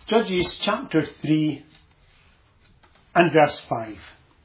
Judges chapter 3 and verse 5.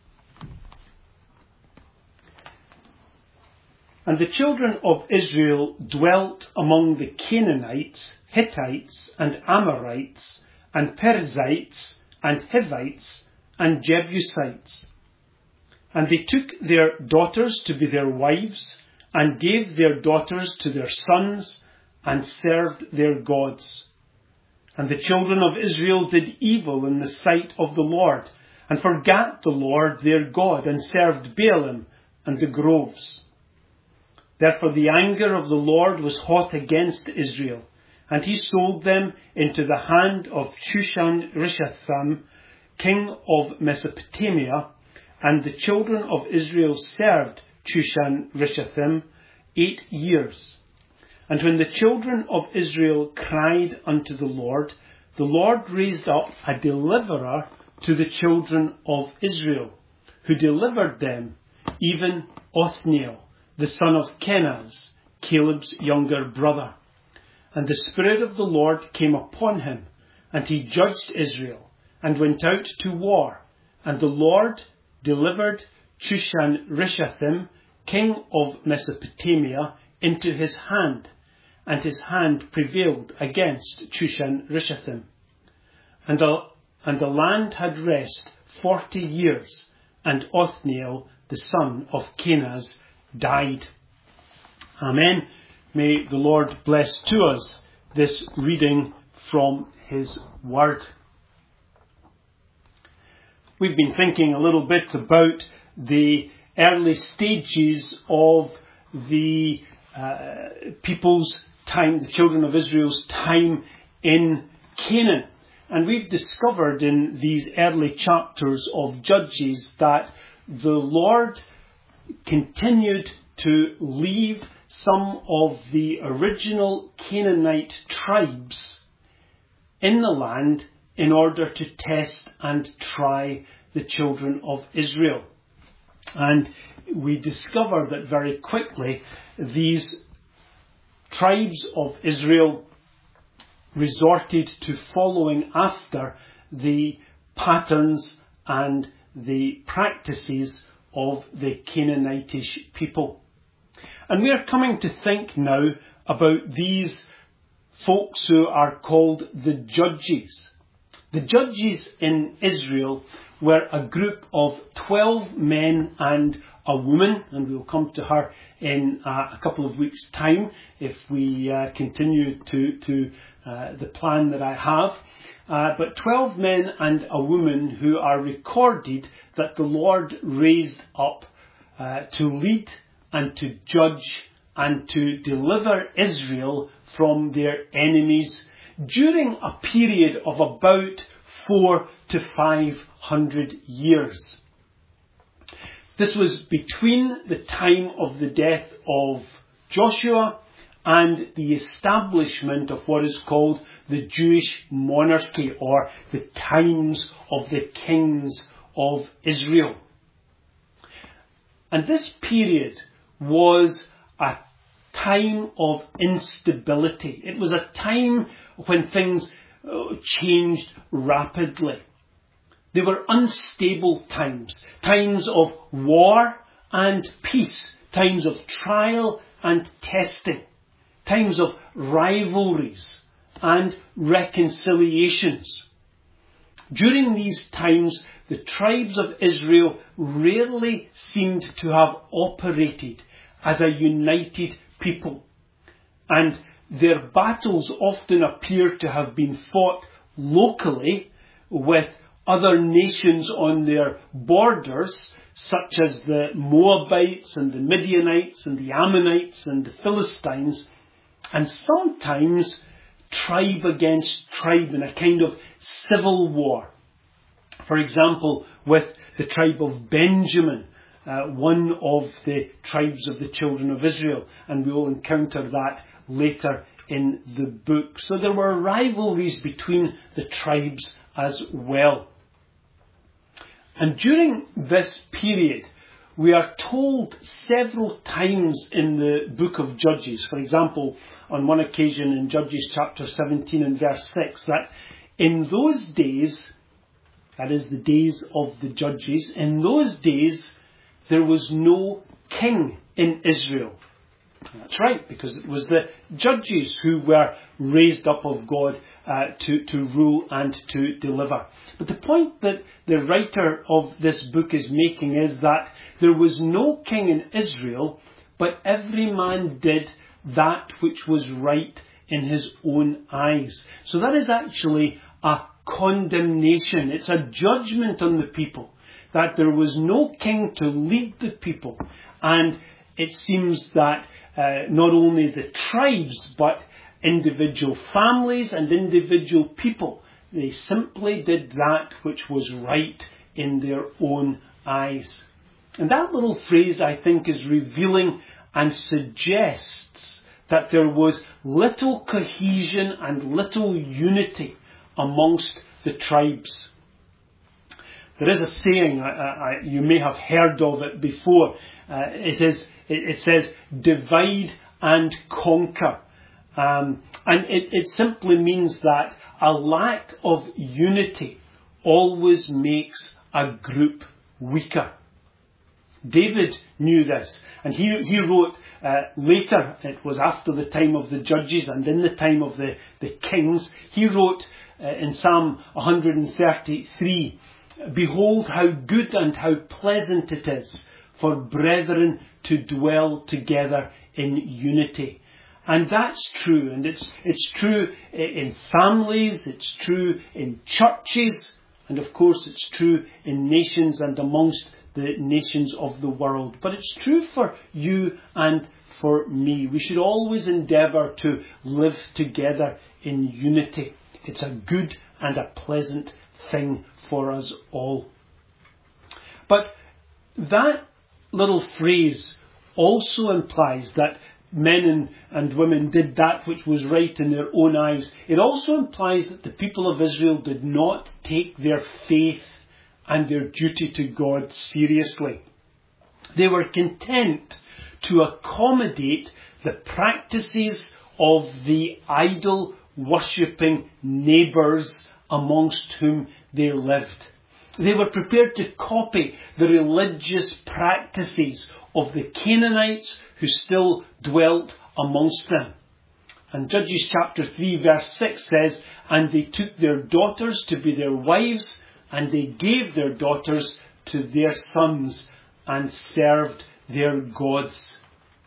And the children of Israel dwelt among the Canaanites, Hittites, and Amorites, and Perizzites, and Hivites, and Jebusites. And they took their daughters to be their wives, and gave their daughters to their sons, and served their gods. And the children of Israel did evil in the sight of the Lord, and forgat the Lord their God, and served Baalim and the groves. Therefore the anger of the Lord was hot against Israel, and he sold them into the hand of Chushan-Rishathaim, king of Mesopotamia, and the children of Israel served Chushan-Rishathaim 8 years. And when the children of Israel cried unto the Lord raised up a deliverer to the children of Israel, who delivered them, even Othniel, the son of Kenaz, Caleb's younger brother. And the Spirit of the Lord came upon him, and he judged Israel, and went out to war. And the Lord delivered Chushan-Rishathaim, king of Mesopotamia, into his hand, and his hand prevailed against Chushan-Rishathaim. And the land had rest 40 years, and Othniel, the son of Kenaz, died. Amen. May the Lord bless to us this reading from his word. We've been thinking a little bit about the early stages of the people's time, the children of Israel's time in Canaan. And we've discovered in these early chapters of Judges that the Lord continued to leave some of the original Canaanite tribes in the land in order to test and try the children of Israel. And we discover that very quickly these tribes of Israel resorted to following after the patterns and the practices of the Canaanitish people. And we are coming to think now about these folks who are called the Judges. The Judges in Israel were a group of 12 men and a woman, and we'll come to her in a couple of weeks' time if we continue to the plan that I have. But 12 men and a woman who are recorded that the Lord raised up to lead and to judge and to deliver Israel from their enemies during a period of about 400 to 500 years. This was between the time of the death of Joshua and the establishment of what is called the Jewish monarchy, or the times of the kings of Israel. And this period was a time of instability. It was a time when things changed rapidly. They were unstable times, times of war and peace, times of trial and testing, times of rivalries and reconciliations. During these times, the tribes of Israel rarely seemed to have operated as a united people, and their battles often appear to have been fought locally with other nations on their borders, such as the Moabites and the Midianites and the Ammonites and the Philistines, and sometimes tribe against tribe in a kind of civil war. For example, with the tribe of Benjamin, one of the tribes of the children of Israel, and we will encounter that later in the book. So there were rivalries between the tribes as well. And during this period, we are told several times in the book of Judges, for example, on one occasion in Judges chapter 17 and verse 6, that in those days, that is the days of the judges, in those days there was no king in Israel. That's right, because it was the judges who were raised up of God to rule and to deliver. But the point that the writer of this book is making is that there was no king in Israel, but every man did that which was right in his own eyes. So that is actually a condemnation. It's a judgment on the people, that there was no king to lead the people. And it seems that not only the tribes, but individual families and individual people, they simply did that which was right in their own eyes. And that little phrase, I think, is revealing and suggests that there was little cohesion and little unity amongst the tribes. There is a saying, you may have heard of it before. It says, divide and conquer. And it simply means that a lack of unity always makes a group weaker. David knew this, and he wrote later, it was after the time of the judges and in the time of the kings, he wrote in Psalm 133, "Behold how good and how pleasant it is for brethren to dwell together in unity." And that's true, and it's true in families, it's true in churches, and of course it's true in nations and amongst the nations of the world. But it's true for you and for me. We should always endeavour to live together in unity. It's a good and a pleasant thing for us all. But that little phrase also implies that men and women did that which was right in their own eyes. It also implies that the people of Israel did not take their faith and their duty to God seriously. They were content to accommodate the practices of the idol-worshipping neighbours amongst whom they lived. They were prepared to copy the religious practices of the Canaanites who still dwelt amongst them. And Judges chapter 3 verse 6 says, "And they took their daughters to be their wives, and they gave their daughters to their sons, and served their gods."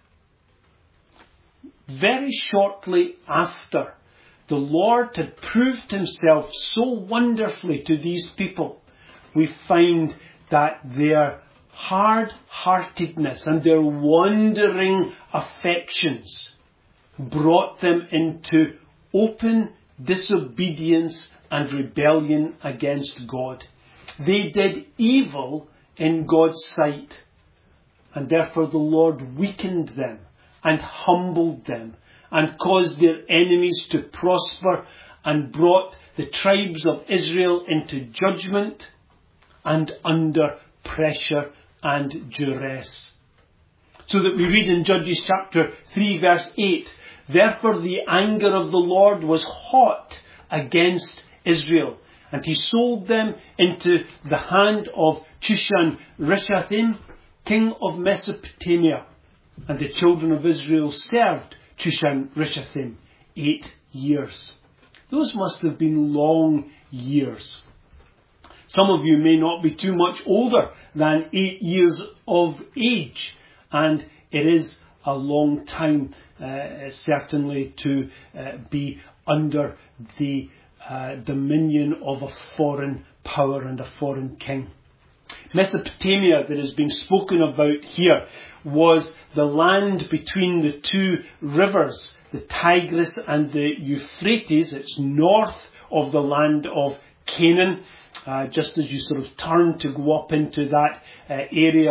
Very shortly after the Lord had proved himself so wonderfully to these people, we find that their hard-heartedness and their wandering affections brought them into open disobedience and rebellion against God. They did evil in God's sight, and therefore the Lord weakened them and humbled them and caused their enemies to prosper and brought the tribes of Israel into judgment and under pressure and duress. So that we read in Judges chapter 3 verse 8, "Therefore the anger of the Lord was hot against Israel, and he sold them into the hand of Chushan-Rishathaim, king of Mesopotamia. And the children of Israel served Chushan-Rishathaim 8 years." Those must have been long years. Some of you may not be too much older than 8 years of age, and it is a long time, certainly, to be under the dominion of a foreign power and a foreign king. Mesopotamia, that is being spoken about here, was the land between the two rivers, the Tigris and the Euphrates. It's north of the land of Canaan, just as you sort of turn to go up into that area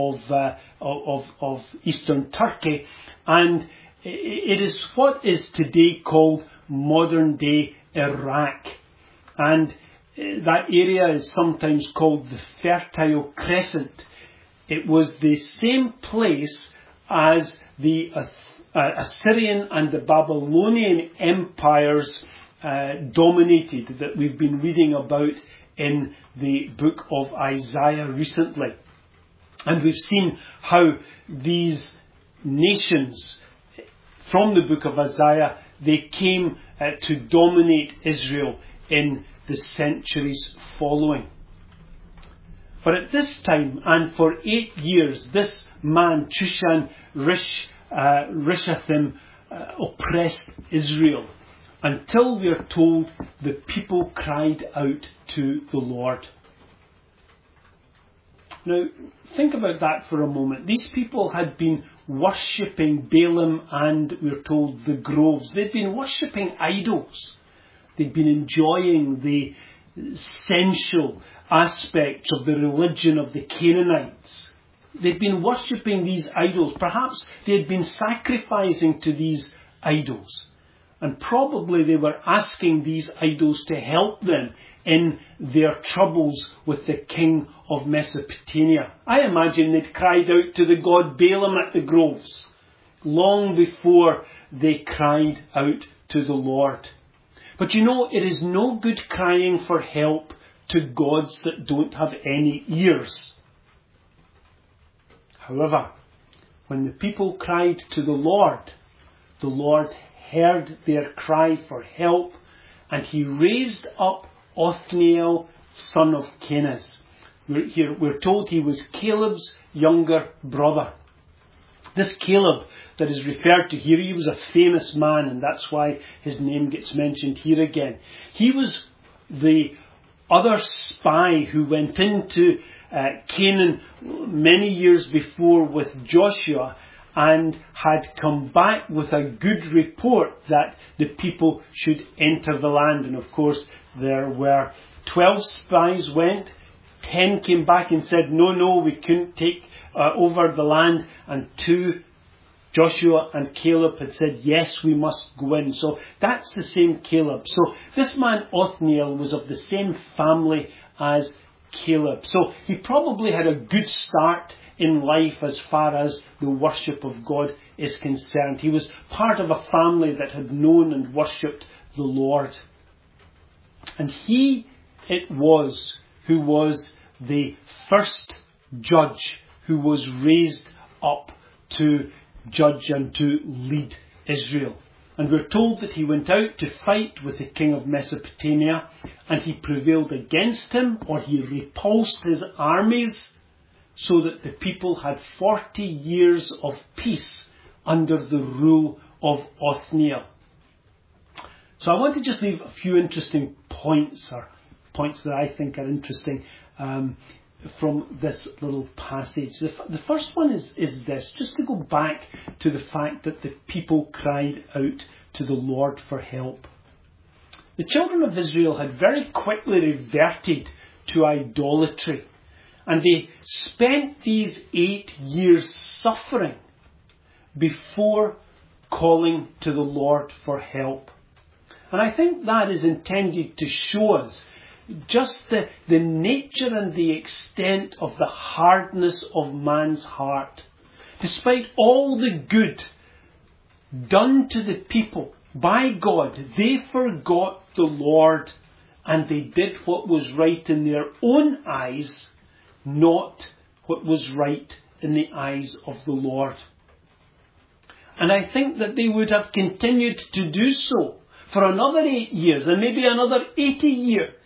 of eastern Turkey. And it is what is today called modern day Iraq. And that area is sometimes called the Fertile Crescent. It was the same place as the Assyrian and the Babylonian empires dominated that we've been reading about in the book of Isaiah recently. And we've seen how these nations from the book of Isaiah, they came to dominate Israel in the centuries following. But at this time, and for 8 years, this man, Chushan Rishathaim, oppressed Israel, until we are told the people cried out to the Lord. Now, think about that for a moment. These people had been worshipping Balaam and, we're told, the groves. They'd been worshipping idols. They'd been enjoying the sensual aspects of the religion of the Canaanites. They'd been worshipping these idols. Perhaps they had been sacrificing to these idols. And probably they were asking these idols to help them in their troubles with the king of Mesopotamia. I imagine they'd cried out to the god Balaam at the groves long before they cried out to the Lord. But you know, it is no good crying for help to gods that don't have any ears. However, when the people cried to the Lord heard their cry for help, and he raised up Othniel, son of Kenaz. We're told he was Caleb's younger brother. This Caleb that is referred to here, he was a famous man, and that's why his name gets mentioned here again. He was the other spy who went into Canaan many years before with Joshua, and had come back with a good report that the people should enter the land. And of course, there were 12 spies went, 10 came back and said, no, we couldn't take over the land. And 2, Joshua and Caleb, had said, yes, we must go in. So that's the same Caleb. So this man Othniel was of the same family as Caleb. So he probably had a good start in life as far as the worship of God is concerned. He was part of a family that had known and worshipped the Lord. And he it was who was the first judge who was raised up to judge and to lead Israel. And we're told that he went out to fight with the king of Mesopotamia, and he prevailed against him, or he repulsed his armies, so that the people had 40 years of peace under the rule of Othniel. So I want to just leave a few interesting points, or points that I think are interesting, from this little passage. The first one is this, just to go back to the fact that the people cried out to the Lord for help. The children of Israel had very quickly reverted to idolatry, and they spent these 8 years suffering before calling to the Lord for help. And I think that is intended to show us just the nature and the extent of the hardness of man's heart. Despite all the good done to the people by God, they forgot the Lord, and they did what was right in their own eyes, not what was right in the eyes of the Lord. And I think that they would have continued to do so for another 8 years, and maybe another 80 years,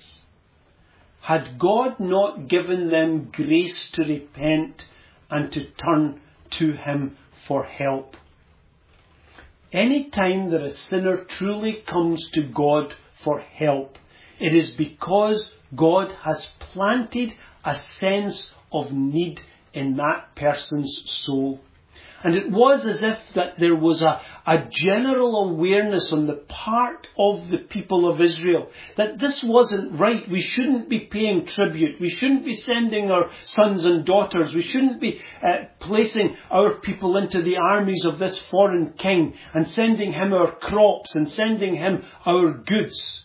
had God not given them grace to repent and to turn to Him for help. Any time that a sinner truly comes to God for help, it is because God has planted a sense of need in that person's soul. And it was as if that there was a general awareness on the part of the people of Israel that this wasn't right. We shouldn't be paying tribute. We shouldn't be sending our sons and daughters. We shouldn't be placing our people into the armies of this foreign king and sending him our crops and sending him our goods.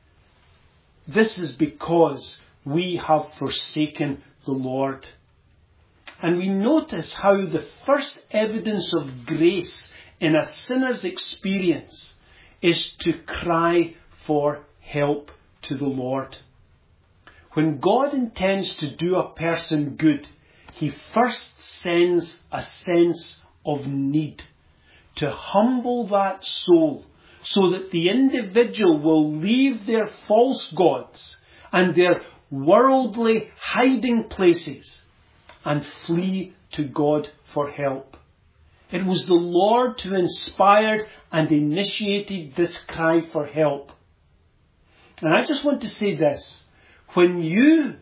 This is because we have forsaken the Lord. And we notice how the first evidence of grace in a sinner's experience is to cry for help to the Lord. When God intends to do a person good, He first sends a sense of need to humble that soul so that the individual will leave their false gods and their worldly hiding places and flee to God for help. It was the Lord who inspired and initiated this cry for help. And I just want to say this. When you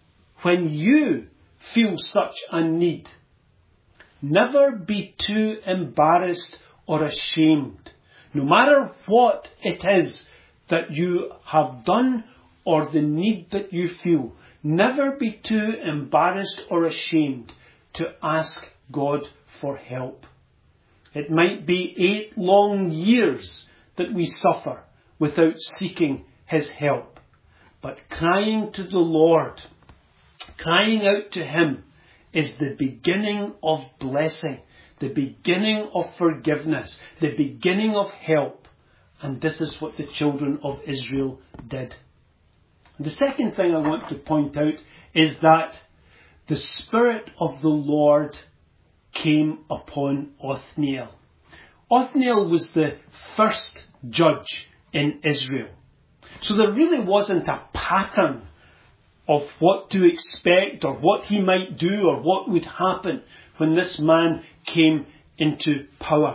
feel such a need, never be too embarrassed or ashamed. No matter what it is that you have done or the need that you feel, never be too embarrassed or ashamed to ask God for help. It might be 8 long years that we suffer without seeking His help. But crying to the Lord, crying out to Him, is the beginning of blessing, the beginning of forgiveness, the beginning of help. And this is what the children of Israel did. The second thing I want to point out is that the Spirit of the Lord came upon Othniel. Othniel was the first judge in Israel. So there really wasn't a pattern of what to expect or what he might do or what would happen when this man came into power.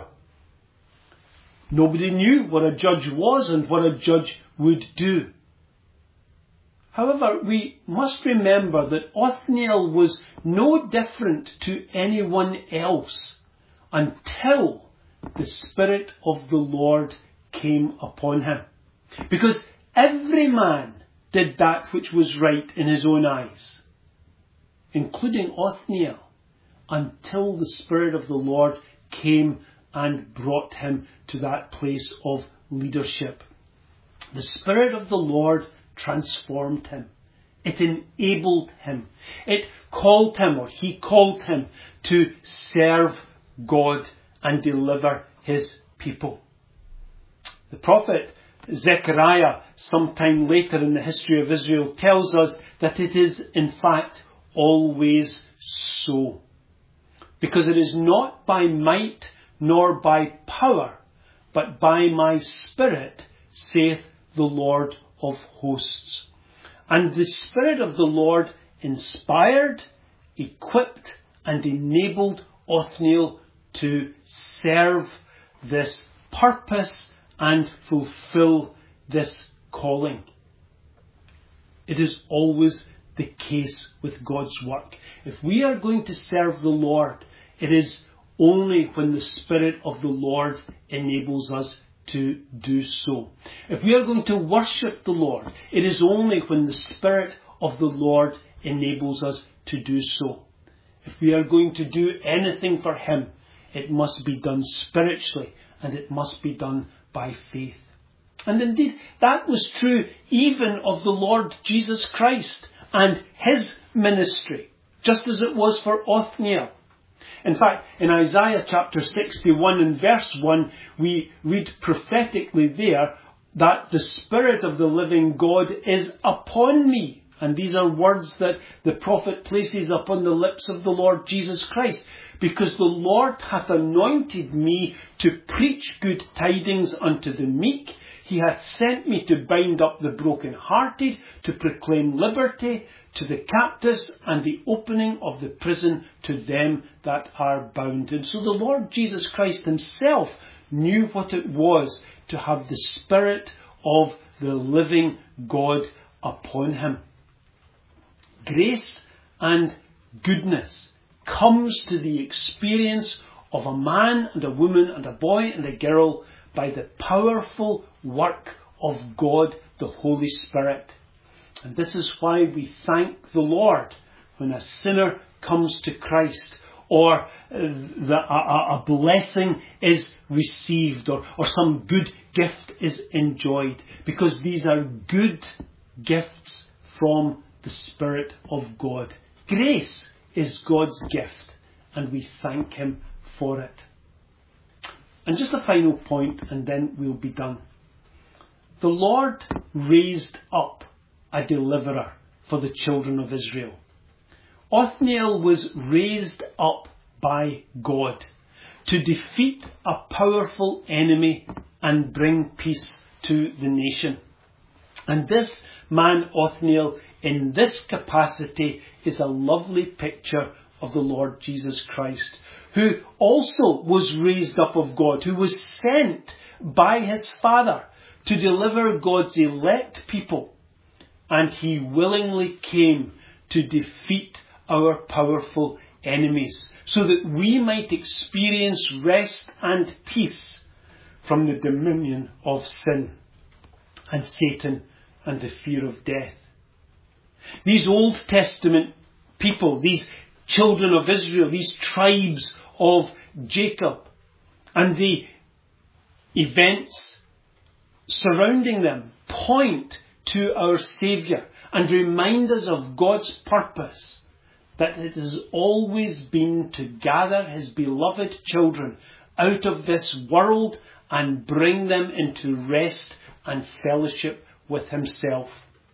Nobody knew what a judge was and what a judge would do. However, we must remember that Othniel was no different to anyone else until the Spirit of the Lord came upon him. Because every man did that which was right in his own eyes, including Othniel, until the Spirit of the Lord came and brought him to that place of leadership. The Spirit of the Lord transformed him. It enabled him. It called him, or he called him, to serve God and deliver his people. The prophet Zechariah, sometime later in the history of Israel, tells us that it is in fact always so. Because it is not by might nor by power, but by my Spirit, saith the Lord of hosts. And the Spirit of the Lord inspired, equipped and enabled Othniel to serve this purpose and fulfill this calling. It is always the case with God's work. If we are going to serve the Lord, it is only when the Spirit of the Lord enables us to do so. If we are going to worship the Lord, it is only when the Spirit of the Lord enables us to do so. If we are going to do anything for Him, it must be done spiritually and it must be done by faith. And indeed, that was true even of the Lord Jesus Christ and His ministry, just as it was for Othniel. In fact, in Isaiah chapter 61 and verse 1, we read prophetically there that the Spirit of the living God is upon me. And these are words that the prophet places upon the lips of the Lord Jesus Christ. Because the Lord hath anointed me to preach good tidings unto the meek. He hath sent me to bind up the brokenhearted, to proclaim liberty to the captives, and the opening of the prison to them that are bound. And so the Lord Jesus Christ Himself knew what it was to have the Spirit of the living God upon Him. Grace and goodness comes to the experience of a man and a woman and a boy and a girl by the powerful work of God, the Holy Spirit. And this is why we thank the Lord when a sinner comes to Christ, or a blessing is received, or some good gift is enjoyed, because these are good gifts from the Spirit of God. Grace is God's gift, and we thank Him for it. And just a final point, and then we'll be done. The Lord raised up a deliverer for the children of Israel. Othniel was raised up by God to defeat a powerful enemy and bring peace to the nation. And this man Othniel, in this capacity, is a lovely picture of the Lord Jesus Christ, who also was raised up of God, who was sent by his Father to deliver God's elect people. And he willingly came to defeat our powerful enemies, so that we might experience rest and peace from the dominion of sin and Satan and the fear of death. These Old Testament people, these children of Israel, these tribes of Jacob, and the events surrounding them point to our Saviour and remind us of God's purpose, that it has always been to gather his beloved children out of this world and bring them into rest and fellowship with himself.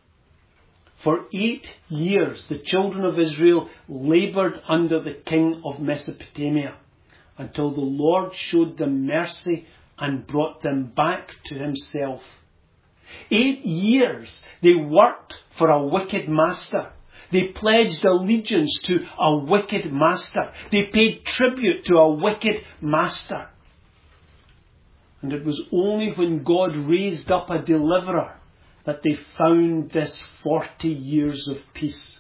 For 8 years the children of Israel laboured under the king of Mesopotamia, until the Lord showed them mercy and brought them back to himself. 8 years they worked for a wicked master. They pledged allegiance to a wicked master. They paid tribute to a wicked master. And it was only when God raised up a deliverer that they found this 40 years of peace.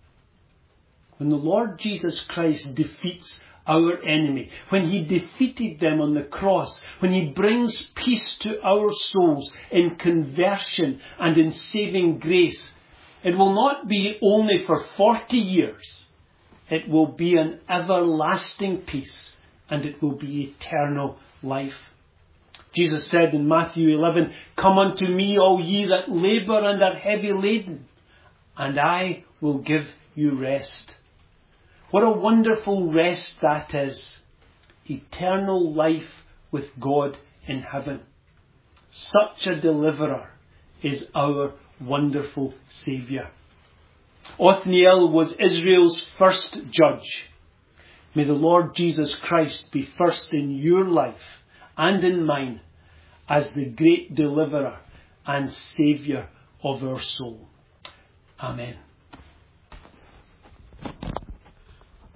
When the Lord Jesus Christ defeats our enemy, when he defeated them on the cross, when he brings peace to our souls in conversion and in saving grace, it will not be only for 40 years. It will be an everlasting peace, and it will be eternal life. Jesus said in Matthew 11, "Come unto me, all ye that labour and are heavy laden, and I will give you rest." What a wonderful rest that is. Eternal life with God in heaven. Such a deliverer is our wonderful Saviour. Othniel was Israel's first judge. May the Lord Jesus Christ be first in your life and in mine as the great deliverer and Saviour of our soul. Amen.